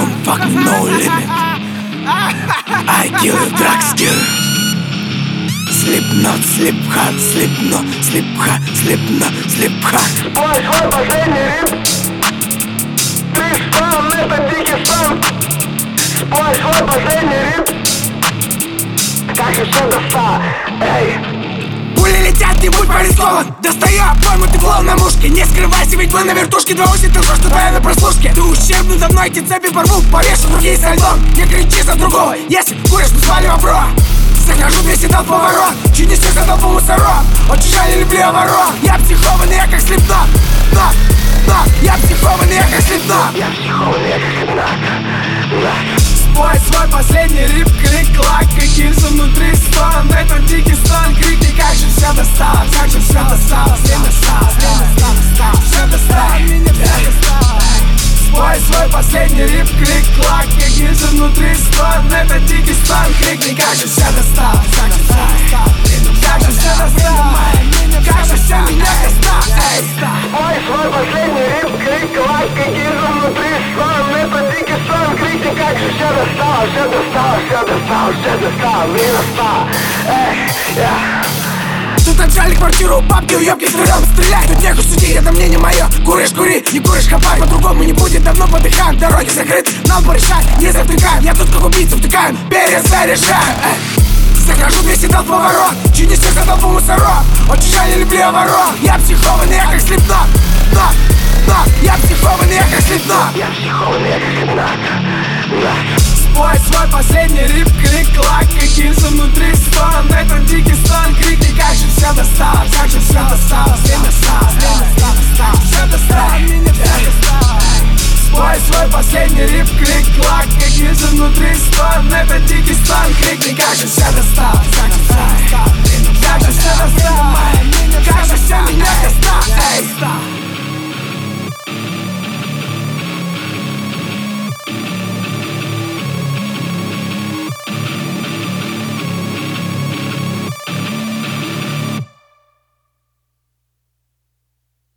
don't fuck me, no limit. I kill you, drugs kill. Sleep not, sleep hard, sleep no, sleep hard, sleep no, sleep hard. Спой свой последний рип. Тристан, это дикий стан. Спой свой последний рип. Как же все достал, эй. Пули летят, не будь порисован. Достаю обойму, ты клоун на мушке. Не скрывайся, ведь мы на вертушке. Два уси, ты лжешь, что твоя на прослушке. Ты ущербный, за мной эти цепи порву. Повешу другие со льдом, не кричи за другого. Если куришь, мы свалим обро. Захожу 200 тонн поворот. Чинюсь за толпу мусоров. Очень жаль, люблю я ворон. Я психованный, я как Слипнот. Но, я психованный, я как Слипнот. Я психованный, я как Слипнот. Спой свой последний рип, клик-клак, каким-то внутри стон. Это дикий стон, крикни, как же все досталось. Как же все досталось, время досталось, все досталось, меня все досталось. Спой свой последний рип, клик-клак, каким-то внутри стон. Это дикий стон, крикни, как же все досталось. Как же все досталось, как же все досталось, как же все меня досталось. Спой свой последний рип, клик-клак, каким-то внутри стон. Это дикий стон, крикни, как же все досталось, все досталось, все досталось, все досталось, мне досталось. Тут отжали квартиру у бабки, уёбки втроём стреляй. Тут нехуй судить, это мне не моё. Куришь, кури, не куришь, хапай. По-другому не будет, давно подыхаем. Дороги закрыты, нам порешать, не затыкаем. Я тут как убийца втыкаем, перезаряжаем. Захожу 200 тонн поворот. Чинюсь за толпу мусоров. Очень жаль, люблю я ворон. Я психованный, я как Слипнот. Но, я психованный, я как Слипнот. Я психованный, я как Слипнот. Спой свой последний рип, клик-клак, каким-то внутри стон. Это дикий стон, крикни, как же все досталось. Как же все досталось, время досталось, все досталось, меня все досталось. Спой свой последний рип, клик-клак, каким-то внутри стон. Это дикий стон, крикни, как же все досталось.